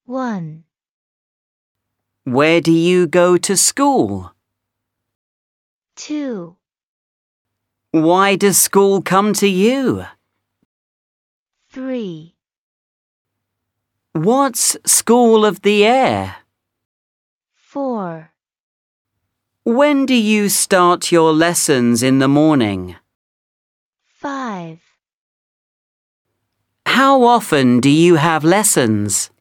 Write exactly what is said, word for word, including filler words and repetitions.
One. Where do you go to school? Two. Why does school come to you? Three. What's School of the Air? Four. When do you start your lessons in the morning? Five. How often do you have lessons?